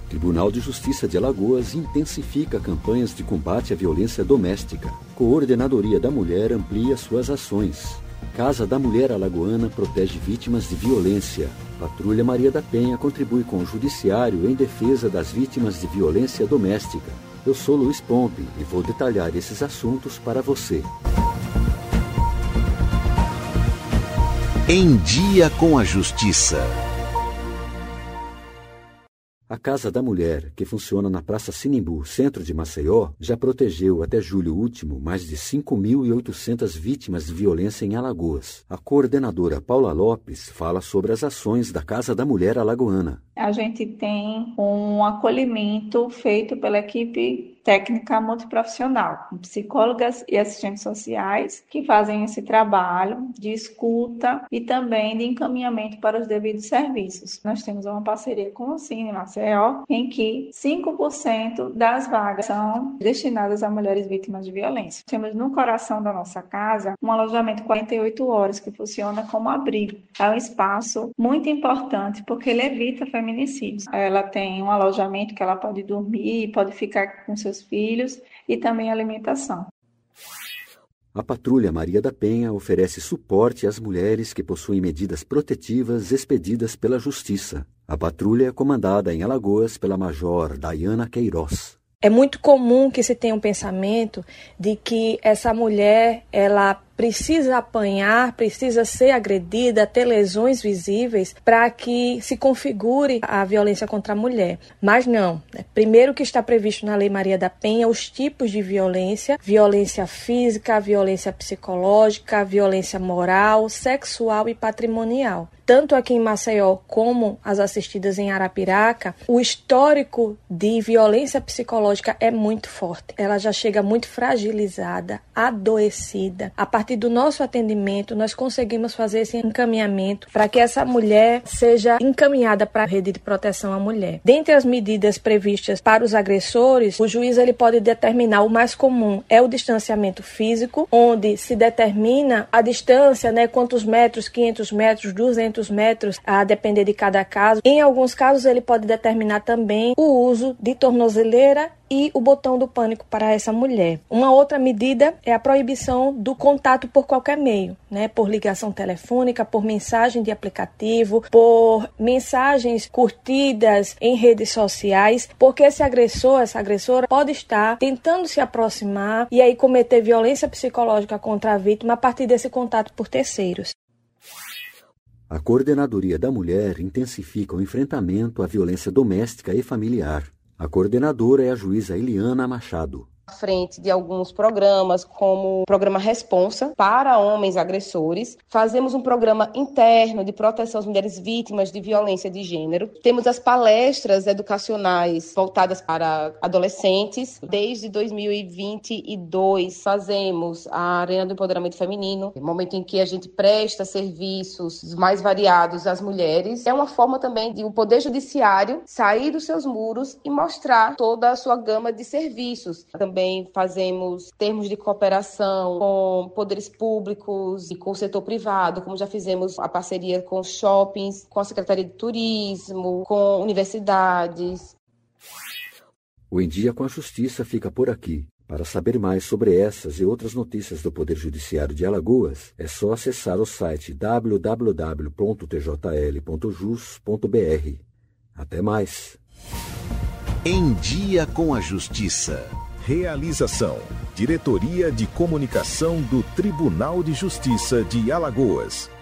Tribunal de Justiça de Alagoas intensifica campanhas de combate à violência doméstica. Coordenadoria da Mulher amplia suas ações. Casa da Mulher Alagoana protege vítimas de violência. Patrulha Maria da Penha contribui com o Judiciário em defesa das vítimas de violência doméstica. Eu sou Luiz Pompe e vou detalhar esses assuntos para você. Em Dia com a Justiça. A Casa da Mulher, que funciona na Praça Sinimbu, centro de Maceió, já protegeu até julho último mais de 5.800 vítimas de violência em Alagoas. A coordenadora Paula Lopes fala sobre as ações da Casa da Mulher Alagoana. A gente tem um acolhimento feito pela equipe técnica multiprofissional, com psicólogas e assistentes sociais que fazem esse trabalho de escuta e também de encaminhamento para os devidos serviços. Nós temos uma parceria com o Cine Maceió, em que 5% das vagas são destinadas a mulheres vítimas de violência. Temos no coração da nossa casa um alojamento 48 horas que funciona como abrigo. É um espaço muito importante porque ele evita feminicídios. Ela tem um alojamento que ela pode dormir, pode ficar com seus filhos e também alimentação. A Patrulha Maria da Penha oferece suporte às mulheres que possuem medidas protetivas expedidas pela Justiça. A patrulha é comandada em Alagoas pela Major Dayana Queiroz. É muito comum que se tenha um pensamento de que essa mulher, ela precisa apanhar, precisa ser agredida, ter lesões visíveis para que se configure a violência contra a mulher. Mas não. Primeiro que está previsto na Lei Maria da Penha os tipos de violência: violência física, violência psicológica, violência moral, sexual e patrimonial. Tanto aqui em Maceió como as assistidas em Arapiraca, o histórico de violência psicológica é muito forte. Ela já chega muito fragilizada, adoecida. A partir do nosso atendimento, nós conseguimos fazer esse encaminhamento para que essa mulher seja encaminhada para a rede de proteção à mulher. Dentre as medidas previstas para os agressores, o juiz ele pode determinar o mais comum é o distanciamento físico, onde se determina a distância, quantos metros, 500 metros, 200 metros, a depender de cada caso. Em alguns casos, ele pode determinar também o uso de tornozeleira e o botão do pânico para essa mulher. Uma outra medida é a proibição do contato por qualquer meio, por ligação telefônica, por mensagem de aplicativo, por mensagens curtidas em redes sociais, porque esse agressor, essa agressora pode estar tentando se aproximar e aí cometer violência psicológica contra a vítima a partir desse contato por terceiros. A Coordenadoria da Mulher intensifica o enfrentamento à violência doméstica e familiar. A coordenadora é a juíza Eliana Machado. Frente de alguns programas, como o programa Responsa para homens agressores. Fazemos um programa interno de proteção às mulheres vítimas de violência de gênero. Temos as palestras educacionais voltadas para adolescentes. Desde 2022 fazemos a Arena do Empoderamento Feminino, momento em que a gente presta serviços mais variados às mulheres. É uma forma também de o Poder Judiciário sair dos seus muros e mostrar toda a sua gama de serviços. Também fazemos termos de cooperação com poderes públicos e com o setor privado, como já fizemos a parceria com shoppings, com a Secretaria de Turismo, com universidades. O Em Dia com a Justiça fica por aqui. Para saber mais sobre essas e outras notícias do Poder Judiciário de Alagoas, é só acessar o site www.tjl.jus.br. Até mais. Em Dia com a Justiça. Realização: Diretoria de Comunicação do Tribunal de Justiça de Alagoas.